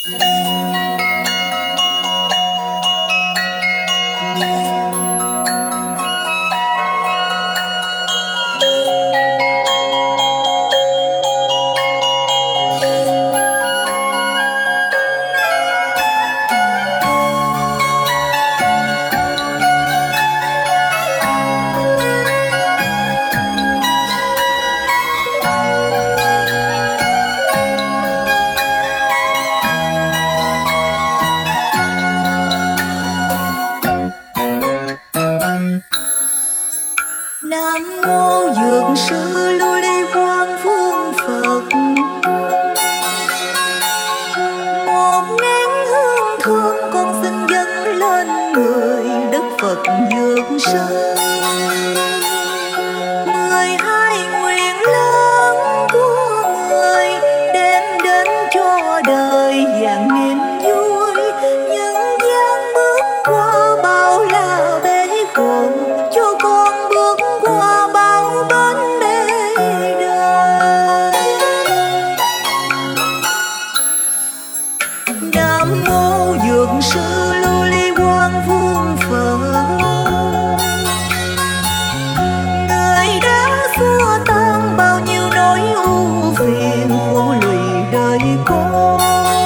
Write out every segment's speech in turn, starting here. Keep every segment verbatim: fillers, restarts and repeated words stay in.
Nam mô Dược sư Lưu Ly Quang Vương Phật. Một nén hương thơm con xin dâng lên người Đức Phật Dược sư. Mười hai nguyện lớn của người đem đến cho đời vạn niềm vui. Những gian bước qua bao la bể khổ, cho con bước qua bao bến bề đời. Nam mô Dược sư Lưu Ly Quang Vương Phật. Người đã xua tan bao nhiêu nỗi ưu phiền khổ lụy đời con.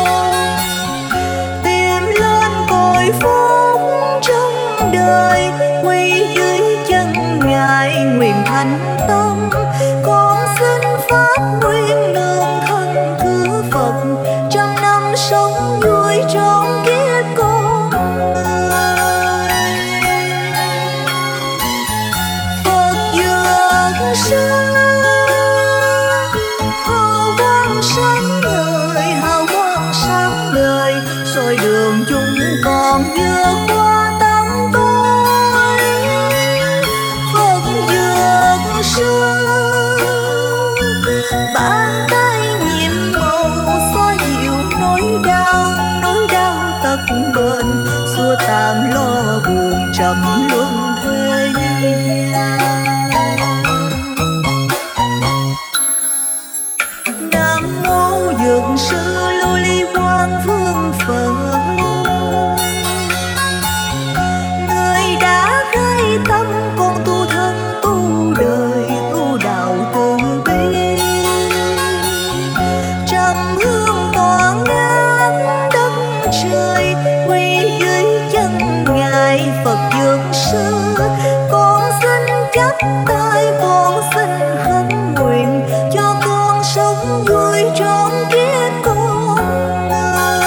Tìm lên cội phúc trong đời, quy dưới chân Ngài nguyện thành tâm. Con xin phát nguyên lương thân thứ Phật, trăm năm sống vui trọn kiếp con người. Phật Dược sư hào quang sáng ngời, hào quang sáng ngời, soi đường chúng con vượt qua tám tối. Phật Dược sư bàn tay nhiệm màu xoa dịu nỗi đau, nỗi đau tật bệnh, xua tan lo buồn trầm luân thế gian. Nam mô Dược sư Lưu Ly Quang Vương Phật. Người đã khai tâm con tu thân tu đời, tu đạo từ bi. Trầm hương tỏa ngát đất trời, quy dưới chân Ngài Phật Dược sư. Con xin chắp tay, con xin khấn nguyện, cho con sống vui trọn kiếp con người.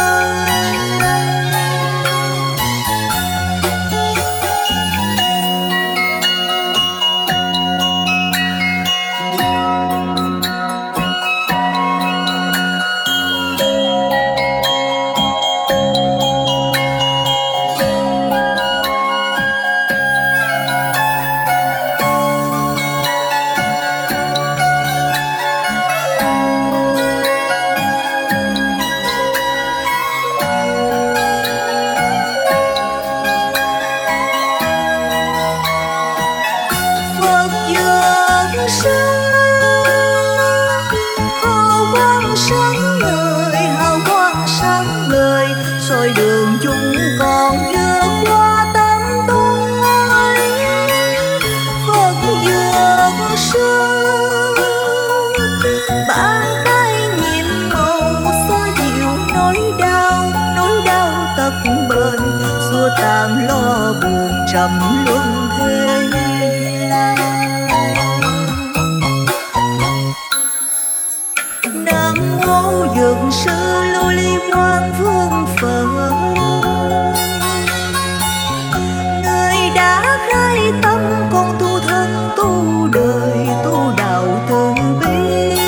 Phật Dược sư hào quang sáng ngời, hào quang sáng ngời, soi đường chúng con vượt qua tám tối. Phật Dược sư bàn tay nhiệm màu xoa dịu nỗi đau, nỗi đau tật bệnh, xua tan lo buồn trầm luân thế gian. Nam mô Dược sư Lưu Ly Quang Vương Phật. Người đã khai tâm con tu thân tu đời, tu đạo từ bi.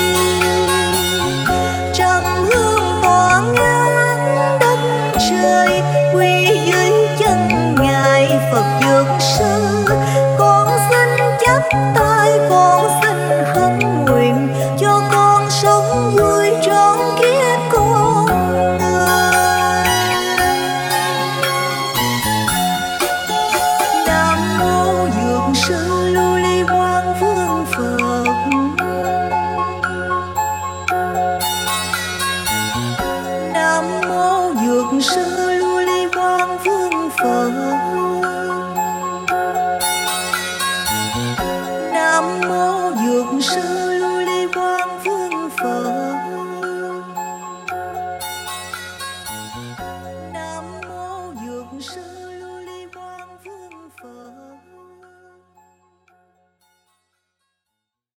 Trầm hương tỏa ngát đất trời, quy dưới chân Ngài Phật Dược sư. Con xin chắp tay, con xin khấn nguyện, cho con sống vui trọn kiếp con người. dược sư lưu ly quang vương phật. Nam mô dược sư lưu ly quang vương phật. Nam mô dược sư